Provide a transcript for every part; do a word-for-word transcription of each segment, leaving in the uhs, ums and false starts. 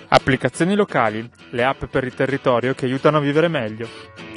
Applicazioni locali, le app per il territorio che aiutano a vivere meglio.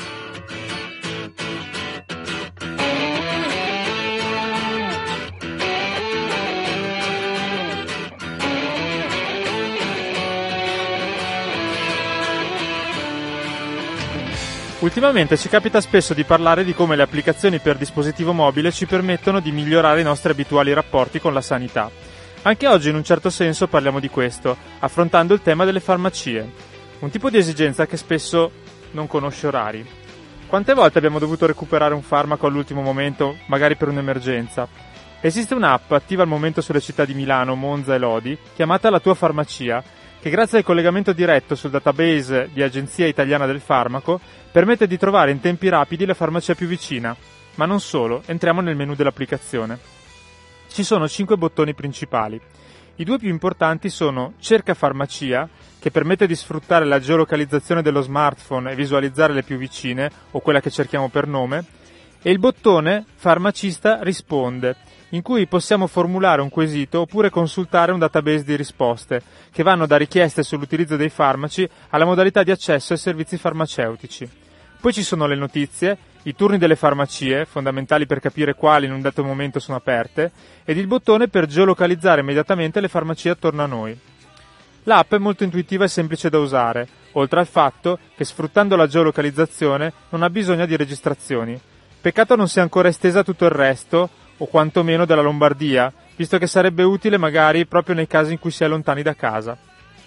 Ultimamente ci capita spesso di parlare di come le applicazioni per dispositivo mobile ci permettono di migliorare i nostri abituali rapporti con la sanità. Anche oggi in un certo senso parliamo di questo, affrontando il tema delle farmacie, un tipo di esigenza che spesso non conosce orari. Quante volte abbiamo dovuto recuperare un farmaco all'ultimo momento, magari per un'emergenza? Esiste un'app attiva al momento sulle città di Milano, Monza e Lodi, chiamata La Tua Farmacia, che grazie al collegamento diretto sul database di Agenzia Italiana del Farmaco permette di trovare in tempi rapidi la farmacia più vicina. Ma non solo, entriamo nel menu dell'applicazione. Ci sono cinque bottoni principali. I due più importanti sono Cerca farmacia, che permette di sfruttare la geolocalizzazione dello smartphone e visualizzare le più vicine, o quella che cerchiamo per nome, e il bottone Farmacista risponde, in cui possiamo formulare un quesito oppure consultare un database di risposte, che vanno da richieste sull'utilizzo dei farmaci alla modalità di accesso ai servizi farmaceutici. Poi ci sono le notizie, i turni delle farmacie, fondamentali per capire quali in un dato momento sono aperte, ed il bottone per geolocalizzare immediatamente le farmacie attorno a noi. L'app è molto intuitiva e semplice da usare, oltre al fatto che sfruttando la geolocalizzazione non ha bisogno di registrazioni. Peccato non sia ancora estesa a tutto il resto, o quantomeno della Lombardia, visto che sarebbe utile magari proprio nei casi in cui si è lontani da casa.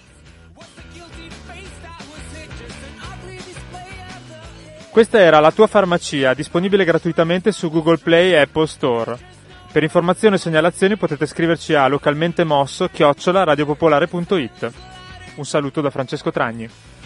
Questa era La Tua Farmacia, disponibile gratuitamente su Google Play e Apple Store. Per informazioni e segnalazioni potete scriverci a localmentemosso chiocciola radiopopolare punto it. Un saluto da Francesco Tragni.